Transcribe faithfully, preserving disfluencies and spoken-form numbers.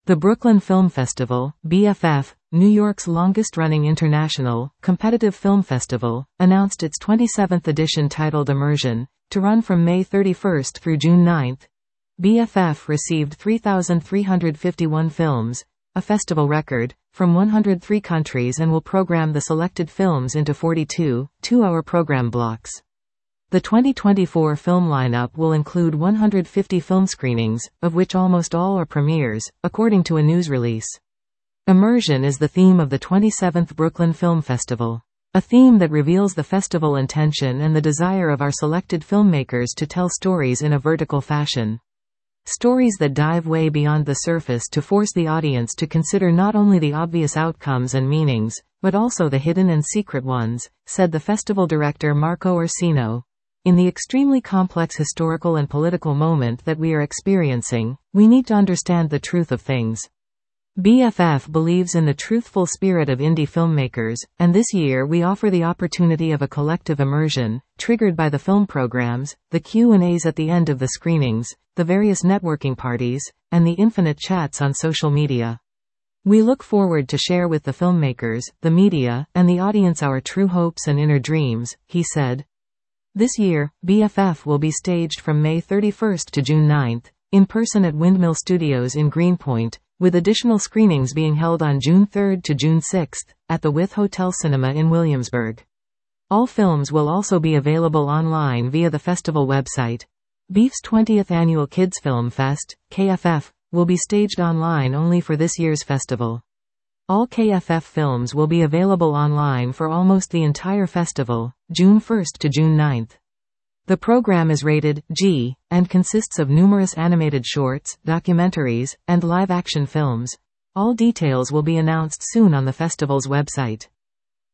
The Brooklyn Film Festival, B F F, New York's longest-running international, competitive film festival, announced its twenty-seventh edition titled Immersion, to run from May thirty-first through June ninth. B F F received three thousand three hundred fifty-one films, a festival record, from one hundred three countries and will program the selected films into forty-two, two-hour program blocks. The twenty twenty-four film lineup will include one hundred fifty film screenings, of which almost all are premieres, according to a news release. Immersion is the theme of the twenty-seventh Brooklyn Film Festival. A theme that reveals the festival intention and the desire of our selected filmmakers to tell stories in a vertical fashion. Stories that dive way beyond the surface to force the audience to consider not only the obvious outcomes and meanings, but also the hidden and secret ones, said the festival director Marco Orsino. In the extremely complex historical and political moment that we are experiencing, we need to understand the truth of things. B F F believes in the truthful spirit of indie filmmakers, and this year we offer the opportunity of a collective immersion, triggered by the film programs, the Q and A's at the end of the screenings, the various networking parties, and the infinite chats on social media. We look forward to share with the filmmakers, the media, and the audience our true hopes and inner dreams, he said. This year, B F F will be staged from May thirty-first to June ninth, in person at Windmill Studios in Greenpoint, with additional screenings being held on June third to June sixth, at the With Hotel Cinema in Williamsburg. All films will also be available online via the festival website. B F F's twentieth Annual Kids Film Fest, K F F, will be staged online only for this year's festival. All K F F films will be available online for almost the entire festival, June first to June ninth. The program is rated G, and consists of numerous animated shorts, documentaries, and live-action films. All details will be announced soon on the festival's website.